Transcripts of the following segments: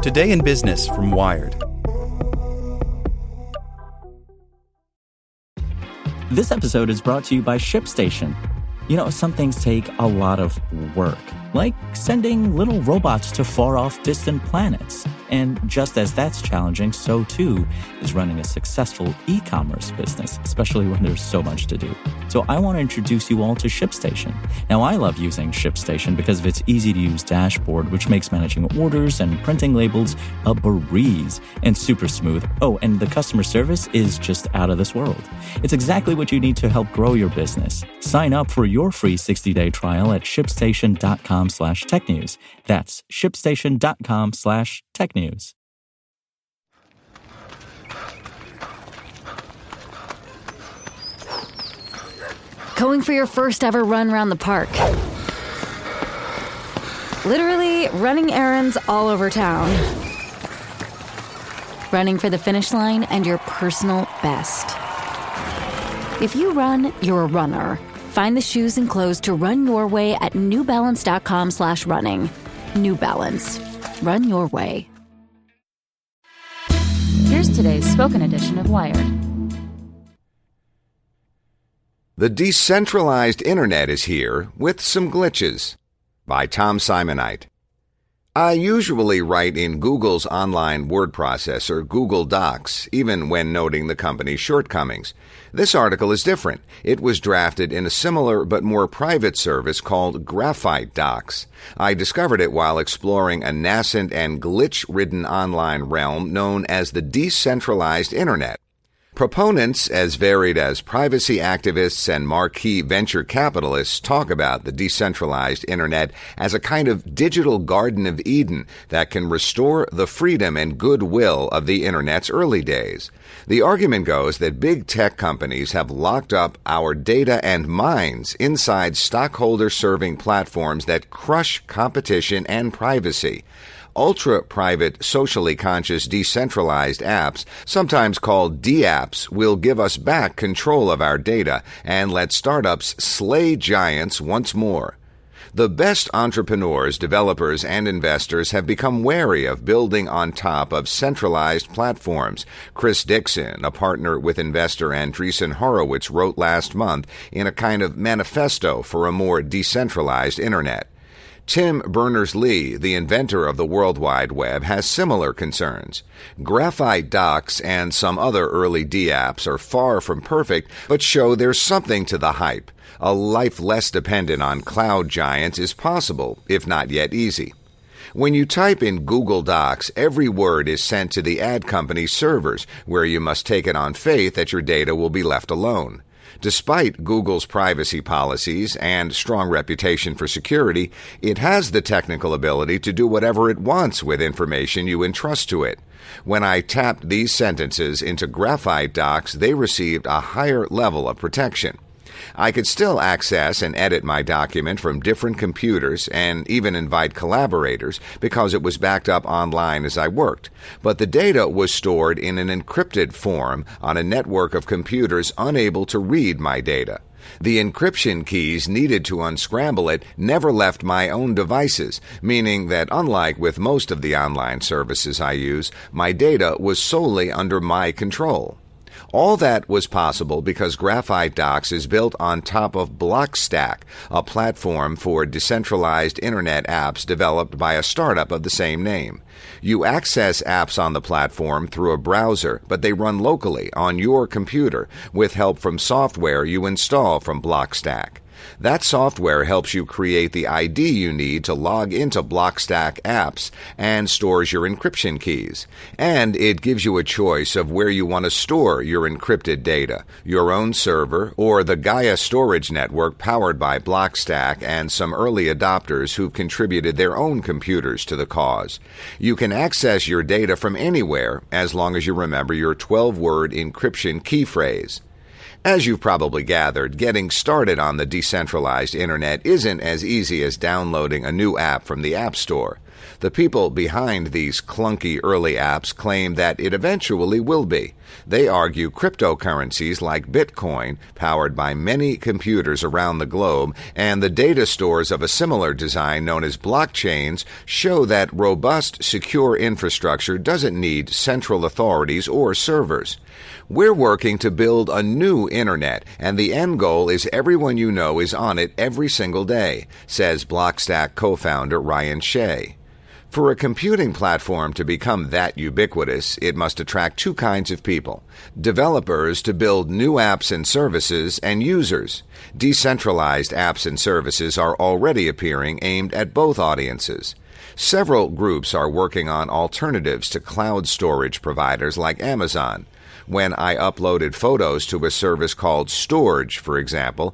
Today in Business from Wired. This episode is brought to you by ShipStation. You know, some things take a lot of work, like sending little robots to far-off distant planets. And just as that's challenging, so too is running a successful e-commerce business, especially when there's so much to do. So I want to introduce you all to ShipStation. Now, I love using ShipStation because of its easy-to-use dashboard, which makes managing orders and printing labels a breeze and super smooth. Oh, and the customer service is just out of this world. It's exactly what you need to help grow your business. Sign up for your free 60-day trial at shipstation.com/technews. That's shipstation.com/technews. Going for your first ever run around the park. Literally running errands all over town. Running for the finish line and your personal best. If you run, you're a runner. Find the shoes and clothes to run your way at newbalance.com/running. New Balance. Run your way. Here's today's spoken edition of Wired. The decentralized internet is here with some glitches. By Tom Simonite. I usually write in Google's online word processor, Google Docs, even when noting the company's shortcomings. This article is different. It was drafted in a similar but more private service called Graphite Docs. I discovered it while exploring a nascent and glitch-ridden online realm known as the decentralized internet. Proponents as varied as privacy activists and marquee venture capitalists talk about the decentralized internet as a kind of digital Garden of Eden that can restore the freedom and goodwill of the internet's early days. The argument goes that big tech companies have locked up our data and minds inside stockholder-serving platforms that crush competition and privacy. Ultra-private, socially conscious, decentralized apps, sometimes called DApps, will give us back control of our data and let startups slay giants once more. The best entrepreneurs, developers, and investors have become wary of building on top of centralized platforms. Chris Dixon, a partner with investor Andreessen Horowitz, wrote last month in a kind of manifesto for a more decentralized internet. Tim Berners-Lee, the inventor of the World Wide Web, has similar concerns. Graphite Docs and some other early DApps are far from perfect, but show there's something to the hype. A life less dependent on cloud giants is possible, if not yet easy. When you type in Google Docs, every word is sent to the ad company's servers, where you must take it on faith that your data will be left alone. Despite Google's privacy policies and strong reputation for security, it has the technical ability to do whatever it wants with information you entrust to it. When I tapped these sentences into Graphite Docs, they received a higher level of protection. I could still access and edit my document from different computers and even invite collaborators because it was backed up online as I worked. But the data was stored in an encrypted form on a network of computers unable to read my data. The encryption keys needed to unscramble it never left my own devices, meaning that unlike with most of the online services I use, my data was solely under my control. All that was possible because Graphite Docs is built on top of Blockstack, a platform for decentralized internet apps developed by a startup of the same name. You access apps on the platform through a browser, but they run locally on your computer with help from software you install from Blockstack. That software helps you create the ID you need to log into Blockstack apps and stores your encryption keys. And it gives you a choice of where you want to store your encrypted data, your own server, or the Gaia storage network powered by Blockstack and some early adopters who've contributed their own computers to the cause. You can access your data from anywhere as long as you remember your 12-word encryption key phrase. As you've probably gathered, getting started on the decentralized internet isn't as easy as downloading a new app from the App Store. The people behind these clunky early apps claim that it eventually will be. They argue cryptocurrencies like Bitcoin, powered by many computers around the globe, and the data stores of a similar design known as blockchains show that robust, secure infrastructure doesn't need central authorities or servers. We're working to build a new internet, and the end goal is everyone you know is on it every single day, says Blockstack co-founder Ryan Shea. For a computing platform to become that ubiquitous, it must attract two kinds of people: developers to build new apps and services, and users. Decentralized apps and services are already appearing, aimed at both audiences. Several groups are working on alternatives to cloud storage providers like Amazon. When I uploaded photos to a service called Storj, for example,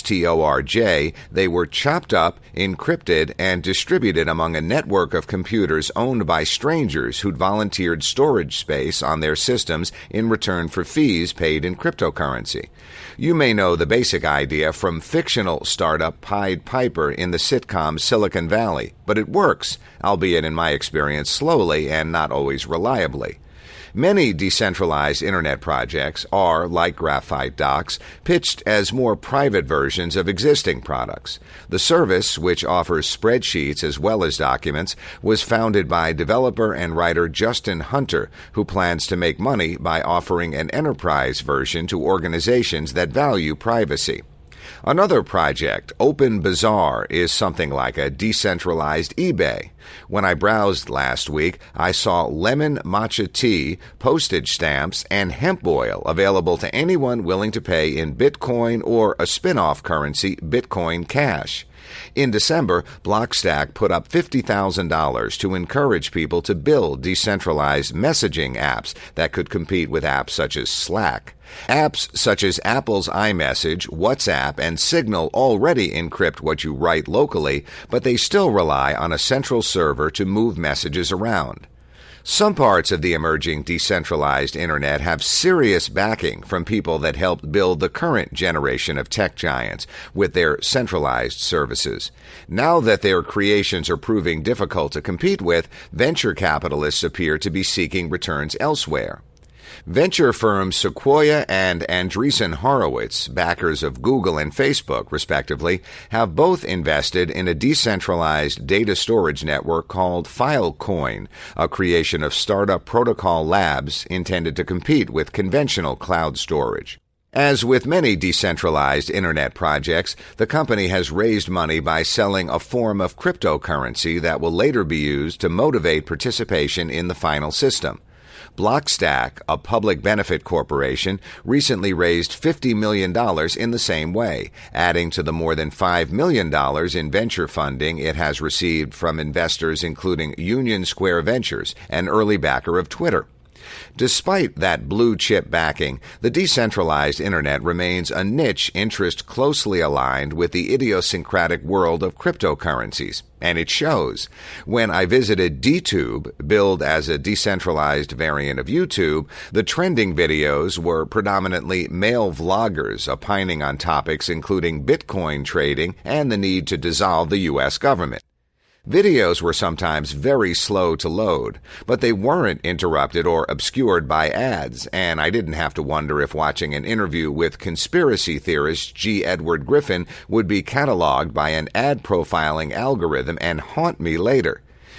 STORJ, they were chopped up, encrypted, and distributed among a network of computers owned by strangers who'd volunteered storage space on their systems in return for fees paid in cryptocurrency. You may know the basic idea from fictional startup Pied Piper in the sitcom Silicon Valley, but it works, albeit in my experience slowly and not always reliably. Many decentralized internet projects are, like Graphite Docs, pitched as more private versions of existing products. The service, which offers spreadsheets as well as documents, was founded by developer and writer Justin Hunter, who plans to make money by offering an enterprise version to organizations that value privacy. Another project, Open Bazaar, is something like a decentralized eBay. When I browsed last week, I saw lemon matcha tea, postage stamps, and hemp oil available to anyone willing to pay in Bitcoin or a spin-off currency, Bitcoin Cash. In December, Blockstack put up $50,000 to encourage people to build decentralized messaging apps that could compete with apps such as Slack. Apps such as Apple's iMessage, WhatsApp, and Signal already encrypt what you write locally, but they still rely on a central server to move messages around. Some parts of the emerging decentralized internet have serious backing from people that helped build the current generation of tech giants with their centralized services. Now that their creations are proving difficult to compete with, venture capitalists appear to be seeking returns elsewhere. Venture firms Sequoia and Andreessen Horowitz, backers of Google and Facebook, respectively, have both invested in a decentralized data storage network called Filecoin, a creation of startup Protocol Labs intended to compete with conventional cloud storage. As with many decentralized internet projects, the company has raised money by selling a form of cryptocurrency that will later be used to motivate participation in the final system. Blockstack, a public benefit corporation, recently raised $50 million in the same way, adding to the more than $5 million in venture funding it has received from investors including Union Square Ventures, an early backer of Twitter. Despite that blue-chip backing, the decentralized internet remains a niche interest closely aligned with the idiosyncratic world of cryptocurrencies, and it shows. When I visited DTube, billed as a decentralized variant of YouTube, the trending videos were predominantly male vloggers opining on topics including Bitcoin trading and the need to dissolve the U.S. government. Videos were sometimes very slow to load, but they weren't interrupted or obscured by ads, and I didn't have to wonder if watching an interview with conspiracy theorist G. Edward Griffin would be cataloged by an ad profiling algorithm and haunt me later.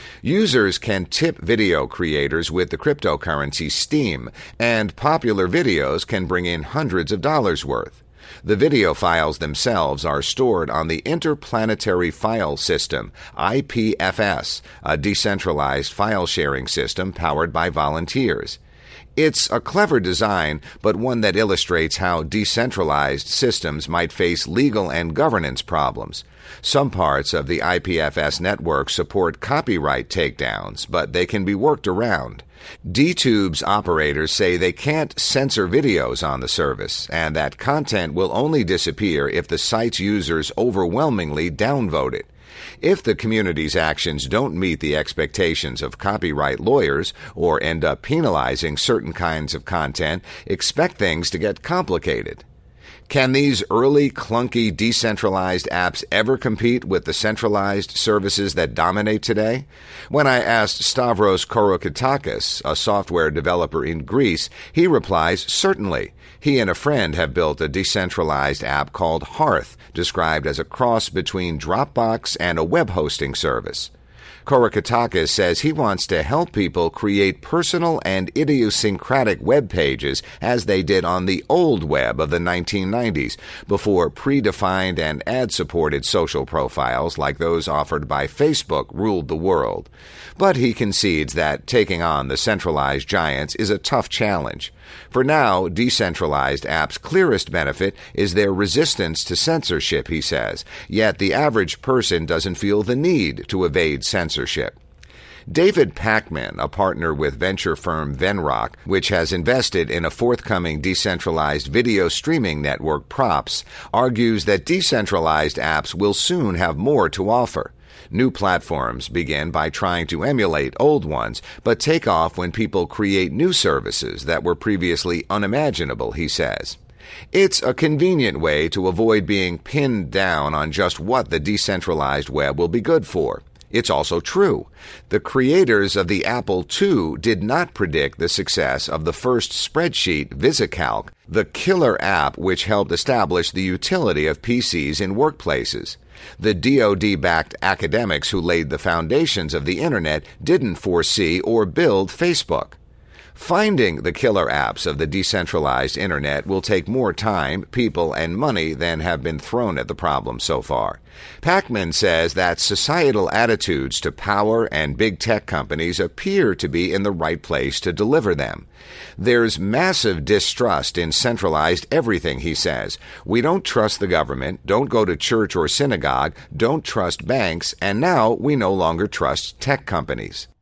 Users can tip video creators with the cryptocurrency Steem, and popular videos can bring in hundreds of dollars worth. The video files themselves are stored on the Interplanetary File System, IPFS, a decentralized file-sharing system powered by volunteers. It's a clever design, but one that illustrates how decentralized systems might face legal and governance problems. Some parts of the IPFS network support copyright takedowns, but they can be worked around. DTube's operators say they can't censor videos on the service, and that content will only disappear if the site's users overwhelmingly downvote it. If the community's actions don't meet the expectations of copyright lawyers or end up penalizing certain kinds of content, expect things to get complicated. Can these early, clunky, decentralized apps ever compete with the centralized services that dominate today? When I asked Stavros Korokitakis, a software developer in Greece, he replies, certainly. He and a friend have built a decentralized app called Hearth, described as a cross between Dropbox and a web hosting service. Korokitakis says he wants to help people create personal and idiosyncratic web pages as they did on the old web of the 1990s, before predefined and ad-supported social profiles like those offered by Facebook ruled the world. But he concedes that taking on the centralized giants is a tough challenge. For now, decentralized apps' clearest benefit is their resistance to censorship, he says, yet the average person doesn't feel the need to evade censorship. David Pakman, a partner with venture firm Venrock, which has invested in a forthcoming decentralized video streaming network, Props, argues that decentralized apps will soon have more to offer. New platforms begin by trying to emulate old ones, but take off when people create new services that were previously unimaginable, he says. It's a convenient way to avoid being pinned down on just what the decentralized web will be good for. It's also true. The creators of the Apple II did not predict the success of the first spreadsheet, VisiCalc, the killer app which helped establish the utility of PCs in workplaces. The DoD-backed academics who laid the foundations of the Internet didn't foresee or build Facebook. Finding the killer apps of the decentralized Internet will take more time, people, and money than have been thrown at the problem so far. Pakman says that societal attitudes to power and big tech companies appear to be in the right place to deliver them. There's massive distrust in centralized everything, he says. We don't trust the government, don't go to church or synagogue, don't trust banks, and now we no longer trust tech companies.